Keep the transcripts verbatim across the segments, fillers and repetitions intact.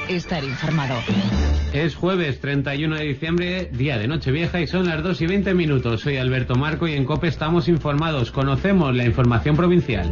Estar informado. Es jueves treinta y uno de diciembre, día de Nochevieja, y son las dos y veinte minutos. Soy Alberto Marco y en COPE estamos informados. Conocemos la información provincial.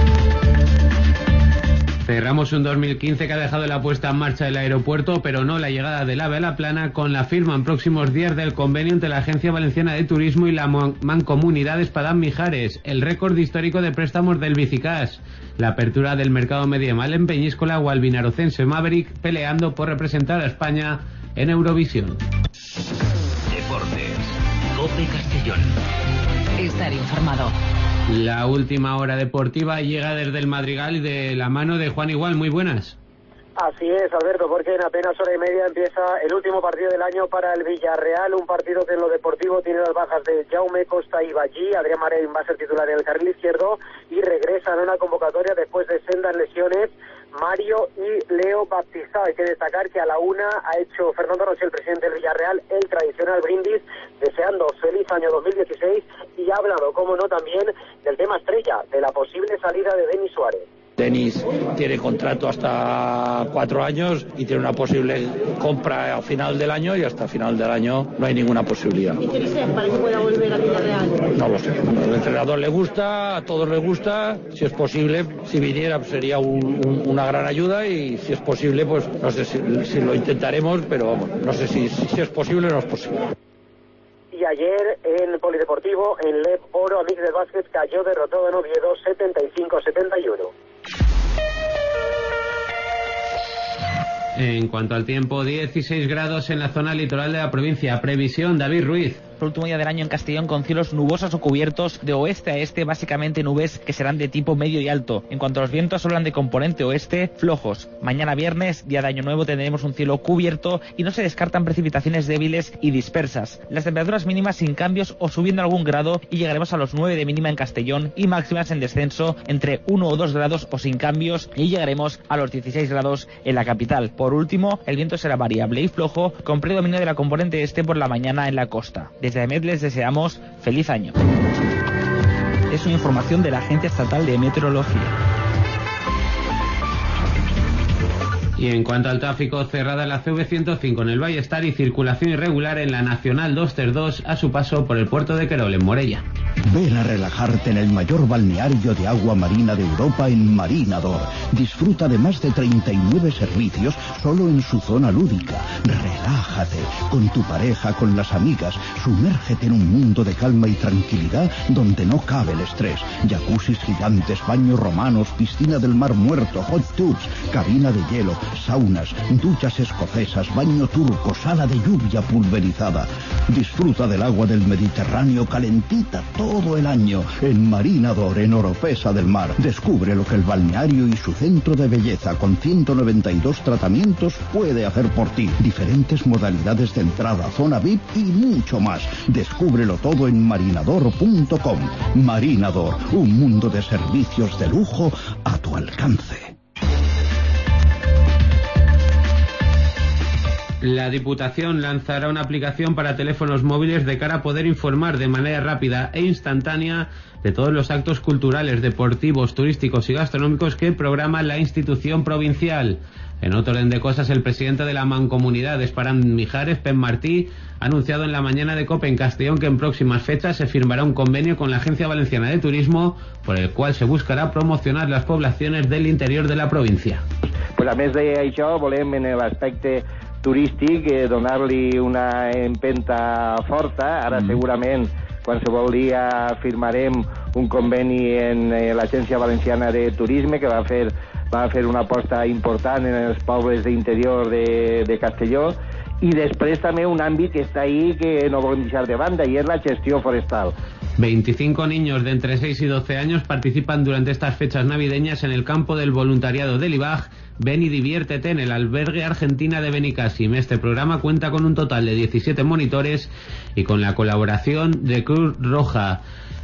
Cerramos un dos mil quince que ha dejado la puesta en marcha del aeropuerto, pero no la llegada del AVE a La Plana, con la firma en próximos días del convenio entre la Agencia Valenciana de Turismo y la Mancomunidad Espadán-Mijares, el récord histórico de préstamos del Bicicas, la apertura del mercado medieval en Peñíscola o al vinarocense Maverick peleando por representar a España en Eurovisión. Deportes. COPE Castellón. Estar informado. La última hora deportiva llega desde el Madrigal y de la mano de Juan Igual. Muy buenas. Así es, Alberto, porque en apenas hora y media empieza el último partido del año para el Villarreal, un partido que en lo deportivo tiene las bajas de Jaume Costa y Ballí. Adrián Marín va a ser titular en el carril izquierdo y regresan a una convocatoria después de sendas lesiones Mario y Leo Baptista. Hay que destacar que a la una ha hecho Fernando Roche, el presidente del Villarreal, el tradicional brindis, deseando feliz año dos mil dieciséis, y ha hablado, como no, también del tema estrella, de la posible salida de Denis Suárez. Denis tiene contrato hasta cuatro años y tiene una posible compra a final del año, y hasta final del año no hay ninguna posibilidad. ¿Y qué desean para que pueda volver al Villarreal? No lo sé. Al entrenador le gusta, a todos les gusta. Si es posible, si viniera sería un, un, una gran ayuda, y si es posible, pues no sé si, si lo intentaremos, pero vamos, no sé si, si es posible o no es posible. Y ayer en Polideportivo, en L E P Oro, Amix del Básquet cayó derrotado en Oviedo setenta y cinco a setenta y uno. En cuanto al tiempo, dieciséis grados en la zona litoral de la provincia. Previsión, David Ruiz. El último día del año en Castellón, con cielos nubosos o cubiertos de oeste a este, básicamente nubes que serán de tipo medio y alto. En cuanto a los vientos, hablan de componente oeste flojos. Mañana viernes, día de año nuevo, tendremos un cielo cubierto y no se descartan precipitaciones débiles y dispersas. Las temperaturas mínimas sin cambios o subiendo algún grado, y llegaremos a los nueve de mínima en Castellón, y máximas en descenso entre uno o dos grados o sin cambios, y llegaremos a los dieciséis grados en la capital. Por último, el viento será variable y flojo, con predominio de la componente este por la mañana en la costa. Desde AEMET les deseamos feliz año. Es una información de la Agencia Estatal de Meteorología. Y en cuanto al tráfico, cerrada la C V ciento cinco en el Ballestar y circulación irregular en la Nacional doscientos treinta y dos a su paso por el puerto de Querol, en Morella. Ven a relajarte en el mayor balneario de agua marina de Europa, en Marinador. Disfruta de más de treinta y nueve servicios solo en su zona lúdica. Relájate con tu pareja, con las amigas. Sumérgete en un mundo de calma y tranquilidad donde no cabe el estrés. Jacuzzis gigantes, baños romanos, piscina del mar muerto, hot tubs, cabina de hielo, saunas, duchas escocesas, baño turco, sala de lluvia pulverizada. Disfruta del agua del Mediterráneo calentita todo el año en Marinador, en Oropesa del Mar. Descubre lo que el balneario y su centro de belleza con ciento noventa y dos tratamientos puede hacer por ti. Diferentes modalidades de entrada, zona V I P y mucho más. Descúbrelo todo en marinador punto com. Marinador, un mundo de servicios de lujo a tu alcance. La Diputación lanzará una aplicación para teléfonos móviles de cara a poder informar de manera rápida e instantánea de todos los actos culturales, deportivos, turísticos y gastronómicos que programa la institución provincial. En otro orden de cosas, el presidente de la Mancomunidad Espadán-Mijares, Pep Martí, ha anunciado en la mañana de COPE en Castellón que en próximas fechas se firmará un convenio con la Agencia Valenciana de Turismo, por el cual se buscará promocionar las poblaciones del interior de la provincia. Pues a més d'això, volem en l'aspecte turístic eh, donar-li una empenta forta. Ara mm. segurament qualsevol dia firmarem un conveni en eh, l'Agència Valenciana de Turisme, que va fer, va fer una aposta important en els pobles d'interior de, de Castelló, i després també un àmbit que està ahí que no volem deixar de banda, i és la gestió forestal. veinticinco niños de entre seis y doce años participan durante estas fechas navideñas en el campo del voluntariado del I B A G Ven y diviértete en el albergue Argentina de Benicàssim. Este programa cuenta con un total de diecisiete monitores y con la colaboración de Cruz Roja.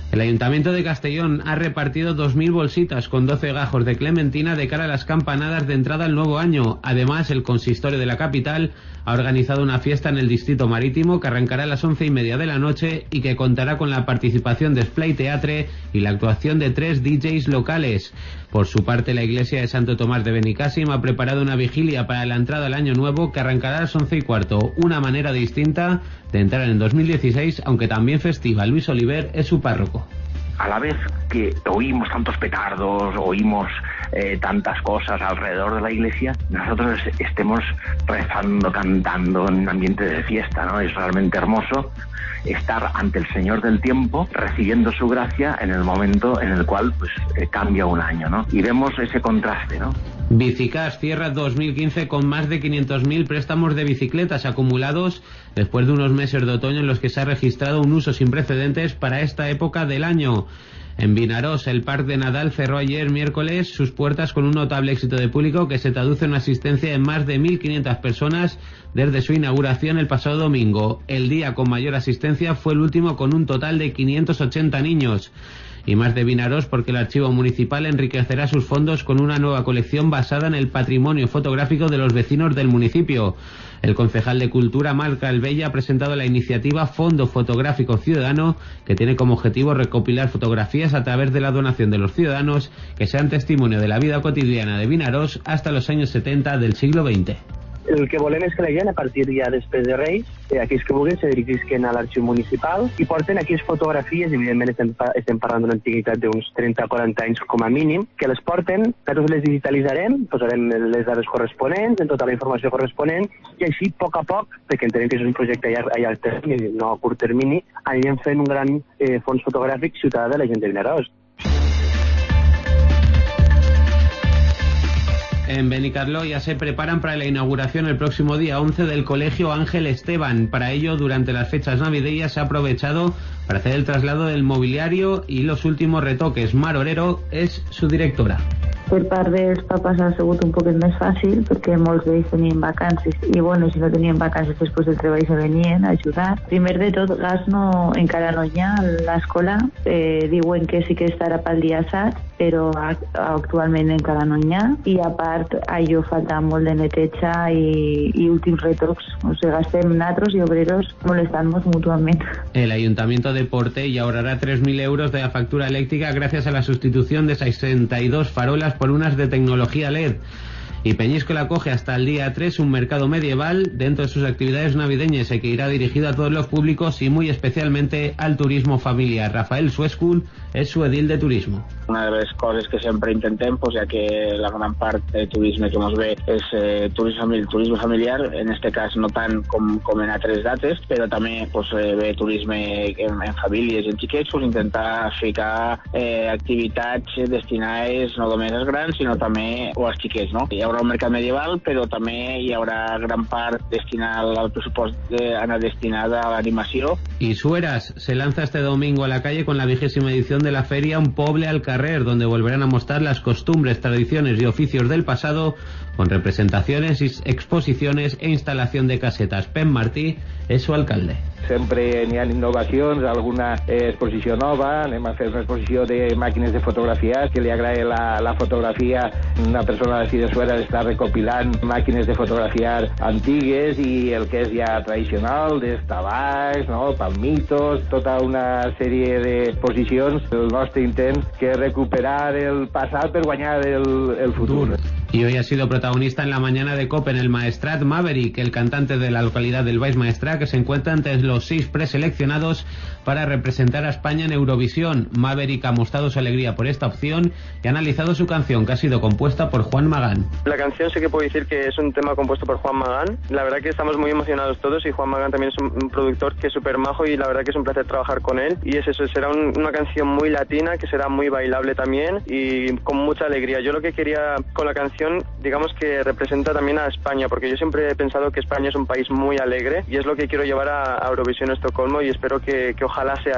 El Ayuntamiento de Castellón ha repartido dos mil bolsitas con doce gajos de clementina de cara a las campanadas de entrada al nuevo año. Además, el consistorio de la capital ha organizado una fiesta en el Distrito Marítimo que arrancará a las once y media de la noche y que contará con la participación de Splay Teatre y la actuación de tres D Js locales. Por su parte, la iglesia de Santo Tomás de Benicàssim ha preparado una vigilia para la entrada al año nuevo que arrancará a las once y cuarto. Una manera distinta de entrar en dos mil dieciséis, aunque también festiva. Luis Oliver es su párroco. A la vez que oímos tantos petardos, oímos eh, tantas cosas alrededor de la iglesia, nosotros estemos rezando, cantando en un ambiente de fiesta, ¿no? Es realmente hermoso estar ante el Señor del tiempo, recibiendo su gracia en el momento en el cual pues eh, cambia un año, ¿no? Y vemos ese contraste, ¿no? Bicicas cierra dos mil quince con más de quinientos mil préstamos de bicicletas acumulados después de unos meses de otoño en los que se ha registrado un uso sin precedentes para esta época del año. En Vinaròs, el Parc de Nadal cerró ayer miércoles sus puertas con un notable éxito de público que se traduce en una asistencia de más de mil quinientas personas desde su inauguración el pasado domingo. El día con mayor asistencia fue el último con un total de quinientos ochenta niños. Y más de Vinaròs porque el Archivo Municipal enriquecerá sus fondos con una nueva colección basada en el patrimonio fotográfico de los vecinos del municipio. El concejal de Cultura, Marc Albella, ha presentado la iniciativa Fondo Fotográfico Ciudadano, que tiene como objetivo recopilar fotografías a través de la donación de los ciudadanos que sean testimonio de la vida cotidiana de Vinaròs hasta los años setenta del siglo veinte. El que volem és que la gent, a partir ja després de Reis, eh, aquells que vulguin se dirigisquen a l'arxiu municipal i porten aquelles fotografies, evidentment estem, estem parlant d'una antiguitat d'uns trenta a quaranta anys com a mínim, que les porten, nosaltres les digitalitzarem, posarem les dades corresponents, en tota la informació corresponent, i així, a poc a poc, perquè entenem que és un projecte a llarg, a llarg termini, no a curt termini, anirem fent un gran eh, fons fotogràfic ciutadà de la gent de Vinaròs. En Benicarló ya se preparan para la inauguración el próximo día once del Colegio Ángel Esteban. Para ello, durante las fechas navideñas se ha aprovechado para hacer el traslado del mobiliario y los últimos retoques. Mar Orero es su directora. Per part dels papas ha sigut un poquet més fàcil perquè molts d'ells tenien vacances i bueno, si no tenien vacances després del treball se venien a ajudar. Primer de tot, gas no, encara no hi ha a l'escola, eh, diuen que sí que estarà pel dia set, però actualment encara no hi ha, i a part allò falta molt de neteja i, i últims retocs, o sigui, gastem nosaltres i obreros molestant-nos mútuament. El Ayuntamiento de Portell ahorrará tres mil euros de la factura eléctrica gracias a la sustitución de sesenta y dos farolas por unas de tecnología L E D. Y Peñíscola acoge hasta el día tres un mercado medieval dentro de sus actividades navideñas y que irá dirigido a todos los públicos y muy especialmente al turismo familiar. Rafael Suescul és su edil de turismo. Una de les coses que sempre intentem, pues, ja que la gran part de turisme que ens ve és eh, turisme, turisme familiar, en este cas no tant com, com en altres dates, però també pues, eh, ve turisme en, en famílies, en xiquets, pues, intentar ficar eh, activitats destinades no només als grans, sinó també als xiquets, no? Hi haurà un mercat medieval, però també hi haurà gran part destinada al pressupost de, anar destinada a l'animació. Y Sueras se lanza este domingo a la calle con la vigésima edición de la feria Un Poble al Carrer, donde volverán a mostrar las costumbres, tradiciones y oficios del pasado con representaciones, exposiciones e instalación de casetas. Pep Martí és su alcalde. Sempre n'hi ha innovacions, alguna exposició nova, anem a fer una exposició de màquines de fotografiar, que li agrada la, la fotografia, una persona d'ací de Suera està recopilant màquines de fotografiar antigues i el que és ja tradicional, dels tabacs, no? Palmitos, tota una sèrie d'exposicions. El nostre intent que és recuperar el passat per guanyar el, el futur. Y hoy ha sido protagonista en la mañana de COPE en el Maestrat Maverick, el cantante de la localidad del Baix Maestrat, que se encuentra entre los seis preseleccionados para representar a España en Eurovisión. Maverick ha mostrado su alegría por esta opción y ha analizado su canción, que ha sido compuesta por Juan Magán. La canción sí que puedo decir que es un tema compuesto por Juan Magán. La verdad que estamos muy emocionados todos y Juan Magán también es un, un productor que es súper majo y la verdad que es un placer trabajar con él. Y es eso, será un, una canción muy latina, que será muy bailable también y con mucha alegría. Yo lo que quería con la canción, digamos que representa también a España, porque yo siempre he pensado que España es un país muy alegre y es lo que quiero llevar a, a Eurovisión Estocolmo y espero que, que ojalá sea así.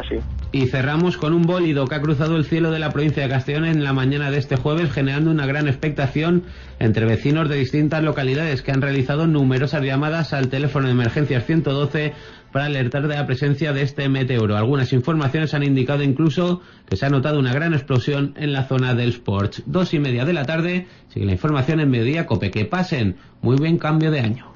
Y cerramos con un bólido que ha cruzado el cielo de la provincia de Castellón en la mañana de este jueves, generando una gran expectación entre vecinos de distintas localidades que han realizado numerosas llamadas al teléfono de emergencias ciento doce para alertar de la presencia de este meteoro. Algunas informaciones han indicado incluso que se ha notado una gran explosión en la zona del Sports. Dos y media de la tarde, sigue la información en Mediodía Cope. Que pasen muy buen cambio de año.